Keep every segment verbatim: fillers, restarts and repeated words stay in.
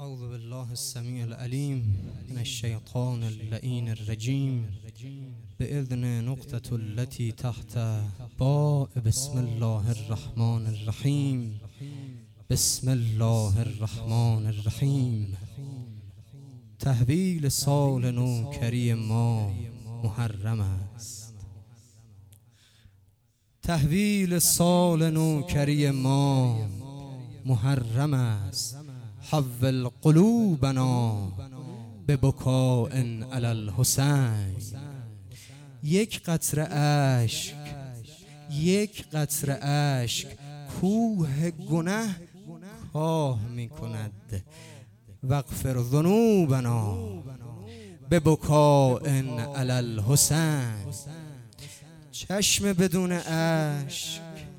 أعوذ بالله السميع العليم من الشيطان اللعين الرجيم بإذن نقطة التي تحت باء بسم الله الرحمن الرحيم. بسم الله الرحمن الرحیم. تحویل سال نوکری ما محرم است. تحویل سال نوکری ما محرم است. حول قلوبنا ببکاء علی الحسین. یک قطره اشک، یک قطره اشک کوه گناه کاه می کند. واغفر ذنوبنا ببکاء علی الحسین. چشم بدون اشک،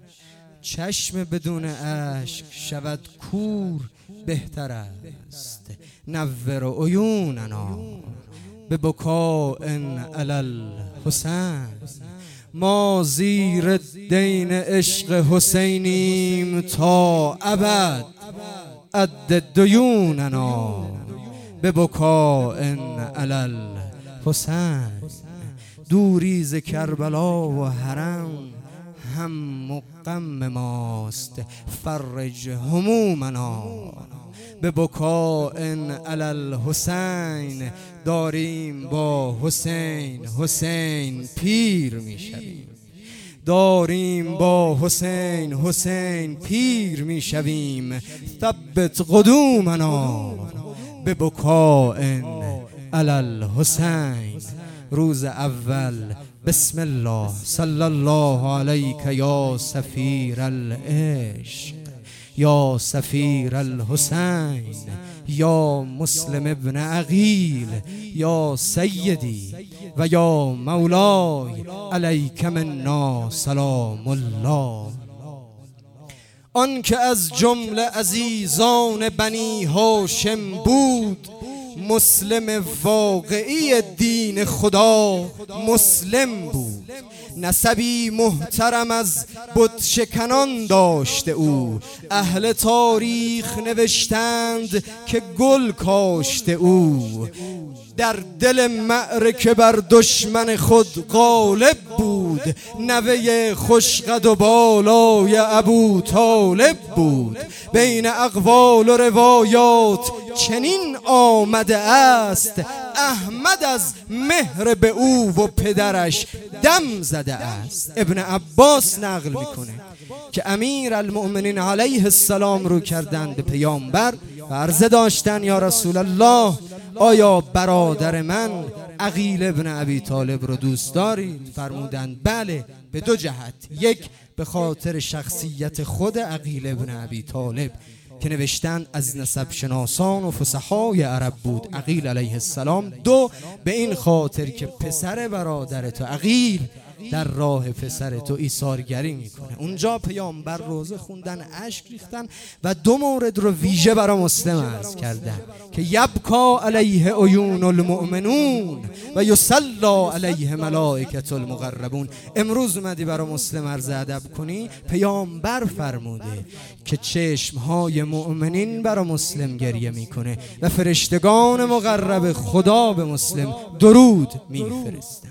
چشم بدون اشک شود کور بهتر است. نور عیوننا ببکاء علی الحسین. ما زیر دین عشق حسینیم تا ابد. عد دیوننا ببکاء علی الحسین. دوری ز کربلا و حرم هم و غم ماست. فرج همومنا ببکاء علی الحسین. داریم با حسین حسین پیر میشویم. داریم با حسین حسین پیر میشویم. ثبت قدومنا ببکاء علی الحسین. روز اول بسم الله صلی الله علیک یا سفیر العشق، یا سفیر الحسین، یا مسلم ابن عقیل، یا سیدی و یا مولای علیک منا سلام الله. آن که از جمله عزیزان بنی هاشم بود، مسلم واقعی دین خدا مسلم بود. نسبی محترم از بت شکنان داشته او. اهل تاریخ نوشتند که گل کاشته او. در دل معرکه بر دشمن خود غالب بود. نوه خوشقد و بالای ابو طالب بود. بین اقوال و روایات چنین آمده است، احمد از مهر به او و پدرش دم زده است. ابن عباس نقل میکنه که امیر المؤمنین علیه السلام رو کردند به پیامبر و عرضه داشتن یا رسول الله، آیا برادر من عقیل ابن ابی طالب رو دوست دارید؟ فرمودند بله، به دو جهت. یک، به خاطر شخصیت خود عقیل ابن ابی طالب که نوشتن از نسب شناسان و فصحای عرب بود عقیل علیه السلام. دو، به این خاطر که پسر برادر تو عقیل در راه پسر تو ایثارگری میکنه. اونجا پیامبر روزه خوندن، اشک ریختن و دو مورد رو ویژه برای مسلم عرض کردن که یبکا علیه عیون المؤمنون و یصلی علیه ملائکة المقربون. امروز اومدی برای مسلم عرض ادب کنی، پیامبر فرموده که چشمهای مؤمنین برای مسلم گریه میکنه و فرشتگان مقرب خدا به مسلم درود میفرستند.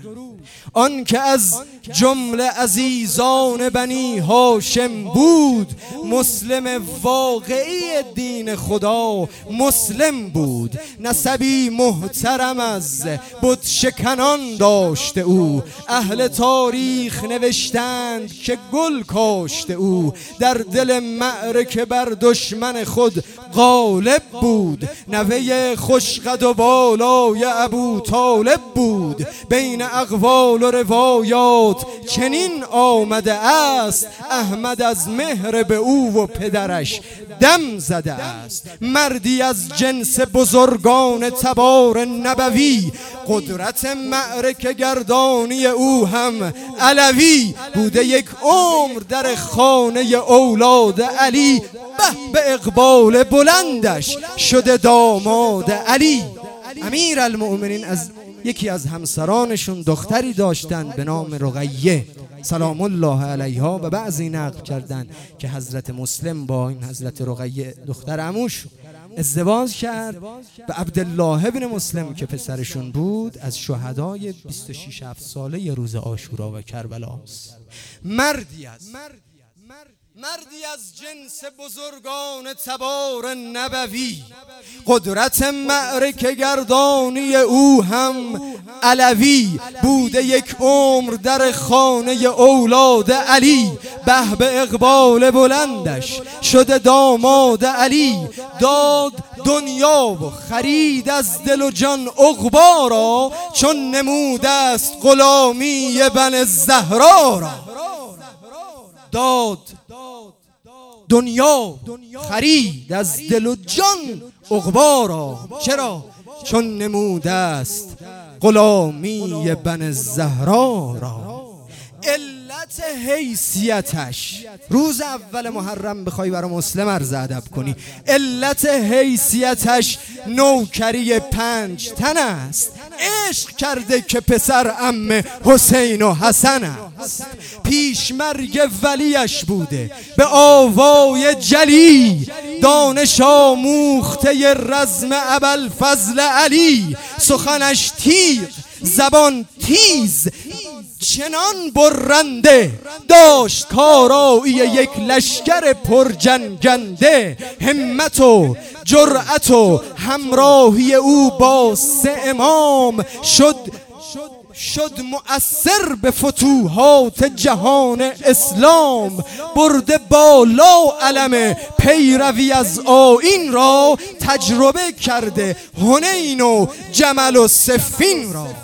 آن که از جمله عزیزان بنی هاشم بود، مسلم واقعی دین خدا مسلم بود. نسبی محترم از بت شکنان داشته او. اهل تاریخ نوشتند که گل کاشته او. در دل معرکه بر دشمن خود غالب بود. نوه خوشقد و بالای ابو طالب بود. بین اقوال و روایات چنین آمده است، احمد از مهر به او و پدرش دم زده است. مردی از جنس بزرگان تبار نبوی، قدرت معرکه گردانی او هم علوی بوده. یک عمر در خانه اولاد علی، به به اقبال بلندش شده داماد علی. امیر المؤمنین از یکی از همسرانشون دختری داشتند به نام رقیه سلام الله علیها، و بعضی نقل کردند که حضرت مسلم با این حضرت رقیه دختر عموش ازدواج کرد به عبدالله ابن مسلم که پسرشون بود، از شهدای بیست و شش هفت ساله روز عاشورا و کربلاست. مردی است، مردی از جنس بزرگان تبار نبوی، قدرت معرکه گردانی او هم علوی بوده، یک عمر در خانه اولاد علی، به به اقبال بلندش شده داماد علی، داد دنیا و خرید از دل و جان عقبا را، چون نموده است غلامی بن زهرا را. داد دنیا خرید از دل و جان عقبا را، چرا؟ چون نموده است غلامی بن زهرا را. علت حیثیتش، روز اول محرم بخوای برای مسلم عرض ادب کنی، علت حیثیتش نوکری پنج تن است. عشق کرده که پسر عم حسین و حسن است، پیش مرگ ولیش بوده به آوای جلی، دانش آموخته رزم ابوالفضل علی، سخنش تیغ زبان تیز چنان برنده، داشت کارایی یک لشکر پرجنگنده، همت و جرأت و همراهی او با سه امام، شد شد مؤثر به فتوحات جهان اسلام، برده بالا علم پیروی از آیین را، تجربه کرده حنین و جمل و صفین را.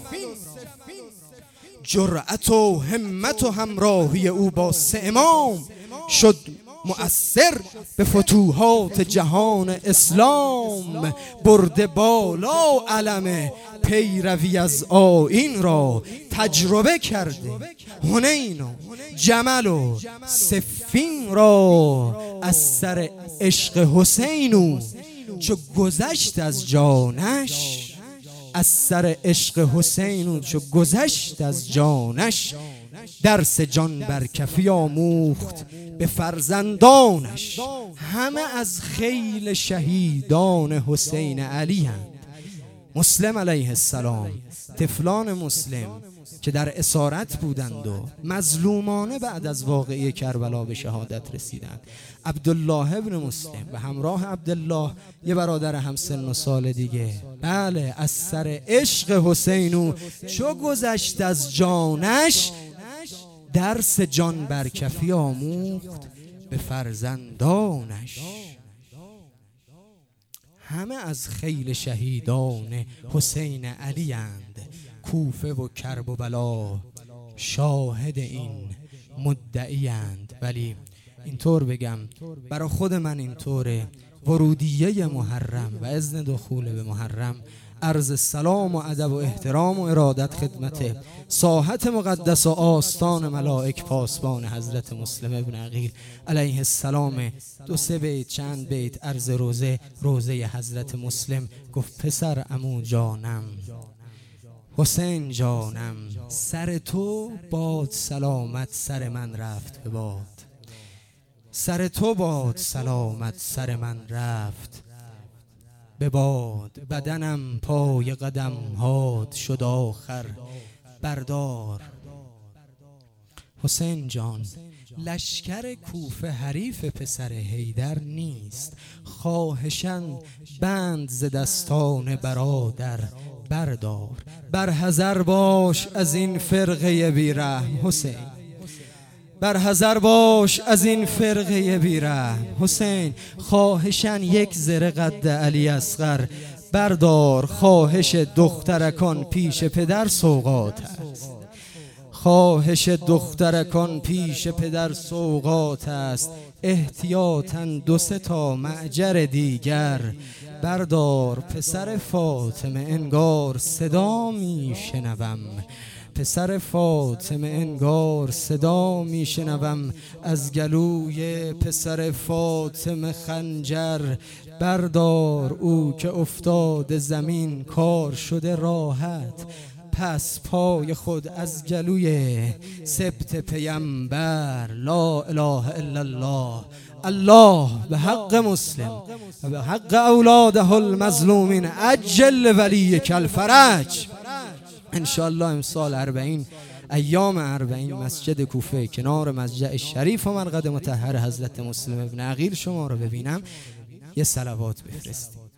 جرأت و همت و همراهی او با سه امام، شد مؤثر به فتوحات جهان اسلام، برده بالا علم پیروی از آیین را، تجربه کرده حنین و جمل و صفین را. از سر عشق حسین چو گذشت از جانش، از سر عشق حسین چو گذشت از جانش، درس جان بر کفی آموخت به فرزندانش. همه از خیل شهیدان حسین علی هستند. مسلم علیه السلام، طفلان مسلم که در اسارت بودند و مظلومانه بعد از واقعه کربلا به شهادت رسیدند، عبدالله ابن مسلم به همراه عبدالله یه برادر همسن و سال دیگه، بله، از سر عشق حسین چو گذشت از جانش، درس جان بر کفی آموخت به فرزندانش. همه از خیل شهیدان حسین علی اند، کوفه و کرب و بلا شاهد این مدعی اند. ولی اینطور بگم، برای خود من اینطوره، ورودیه محرم و اذن دخول به محرم، عرض سلام و ادب و احترام و ارادت خدمت ساحت مقدس و آستان ملائک پاسبان حضرت مسلم ابن عقیل علیه السلام. دو سه بیت چند بیت عرض روزه روزه حضرت مسلم. گفت پسر عمو جانم حسین جانم، سر تو باد سلامت سر من رفت به باد، سر تو باد سلامت سر من رفت به باد، بدنم پای قدم هات شد آخر بردار. حسین جان، لشکر کوفه حریف پسر حیدر نیست، خواهشاً بند ز دستان برادر بردار. بر حذر باش از این فرقه بیرحم حسین، بر حذر باش از این فرقه بیرحم حسین. خواهشاً یک زره قد علی اصغر بردار، خواهش دخترکان پیش پدر سوغات است، خواهش دخترکان پیش پدر سوغات است. احتیاطاً دو سه تا معجر دیگر بردار. پسر فاطمه انگار صدا می شنوم، پسر فاطمه انگار صدا می شنوم، از گلوی پسر فاطمه خنجر بردار. او که افتاده زمین کار شده راحت، پس پای خود از گلوی سبط پیمبر لا اله الا الله الله به حق مسلم و به حق اولاده المظلومین عجل ولیک الفرج. انشاءالله امسال اربعین ایام اربعین مسجد کوفه کنار مسجد شریف و مرقد مطهر حضرت مسلم ابن عقیل شما رو ببینم، یه صلوات بفرستید.